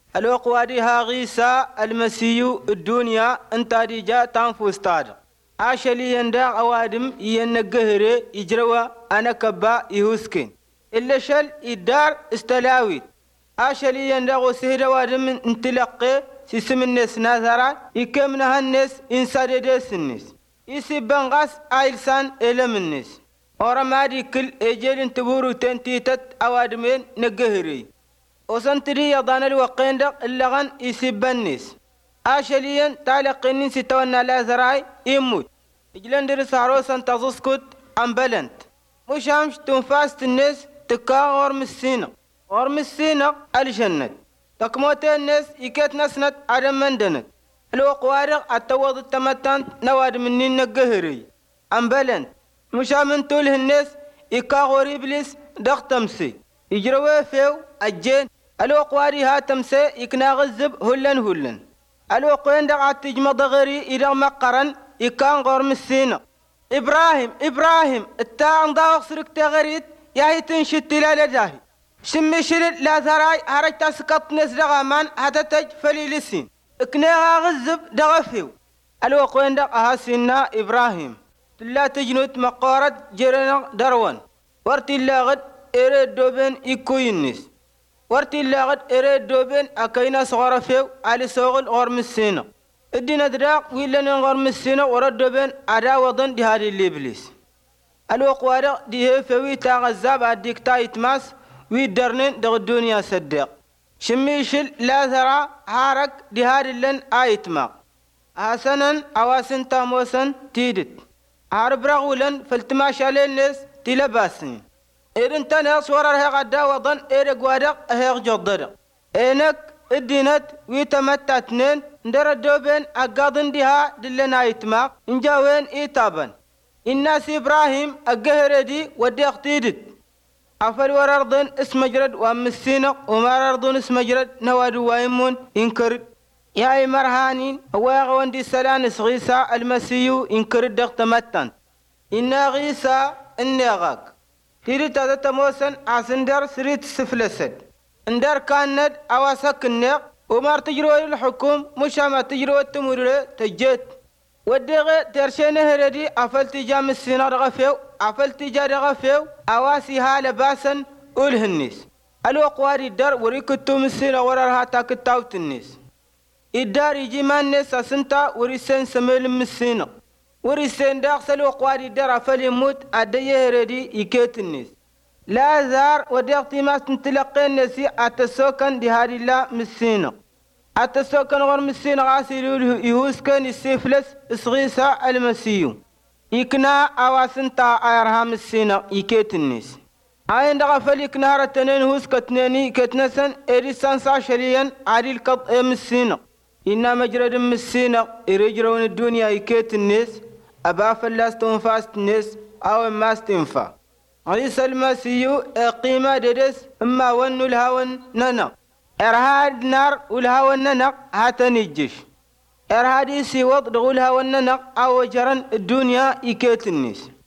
الوقوادي ها غيسى المسيو الدنيا انت ديجا تنفستاد عاشلي يندا اوادم ينقهري يجروا انا كبا يهوسكين إلا شل الدار استلاويت عاشلي يندا وسهد وادم انتلقي سيسم الناس ناثرا يكمنها الناس انساددس الناس يسيبن غاس ايلسان الم الناس ورمادي كل اجيل انتبورو تنتيتت اوادمين نقهري وسنتري يضان الوقين دق اللغن يسيبنيس آشليا تالقينين ستوانا لا زراي يموت إجلان درس عروسا تزسكت أمبلنت مش همش تنفاست الناس تكا غرم السينة الجنة تكموتين الناس يكيت نسنت عدم مندنت الوقوارق التوض التمتان نواد منين نقهري أمبلنت مش همن توله الناس يكا غور إبليس دق تمسي يجروا فيو الجين الوقواري هاتمسي يكنا غزب هلن الوقوين دقا تجمد غري إذا مقرن يكان غرم السينة إبراهيم التاعن داوق سرك تغريد ياهي تنشد لا جاهي شمي شرد لا ثراي هرج تسقط نس دغامان هتتج فليلسين اكناها غزب دغفيو الوقوين دقا هاسينا إبراهيم لا تجنوت مقارد جرنا دروان ورتي لاغد إرد دوبين يكوينيس ورتي لاغد إرد دوبين أكينا صغار فيو على سوغل غرم السينة الدين أدراق ويلن غرم السينة ورد دوبين عدا وضن دي هذه الإبليس الوقوارق دي فيوي تاغزاب عديك تايت ماس ويدرنين دغ الدنيا صدق شميشل لا ثرى هارك دي هذه اللن آيت ما حسنا أواسن تاموسن تيدت عرب رغولن فالتماش على الناس تلباسين إذن تناس ورر هغدا وضن إيرق وادق هيغ جدر إنك الدينت ويتمتتنين ندر الدوبين أقاضن ديها دلنا يتماق إنجاوين إيتابن الناس إبراهيم أقهر دي ودي اقتيدت أفل ورردن اسم جرد وامسينق وما رردن اسم جرد نوادو وايمون إنكرد يا مرهانين واغوان دي سلان غيسى المسيو إنكرد دق تمتن إنا غيسى إنيغاك تريد تتموسن عسندر سريت سفلسد اندر كاند اواسك النق ومار تجرو الحكوم مشامة تجرو التمور تجت ودغ ترشينه هردي افلت جام السينا رغفيو افلت جا رغفيو اواسي هال باسن الهنيس الوقواري الدار وريكتوم السينا وررها تاكتاوت النيس الدار يجي مانيس اسنتا وريسن سميل مسينا وريسين داخل وقواري الدار فليموت أديه هردي يكيت الناس لا زار وديقتي ما تنتلقي النسي أتسوكن دي هاري الله مسينا أتسوكن غير مسينا غاسيلو يهوسكن السيفلس إسغيسا المسيو يكنا أواسنتا آيرها مسينا يكيت الناس عين دغفل يكنا رتنين هوسكتنيني كتنسن إريسان ساشريا عريل قط مسينا إنا مجرد مسينا إرجرون الدنيا يكيت الناس أبا فلاس تنفاس الناس أو ما استنفا عيسى المسيو قيمة ددس أما ونو الهون ننا إرهاد نار والهون ننا هاتني الجيش إرهادي سيوض دغولها وننا أو جرن الدنيا يكيت الناس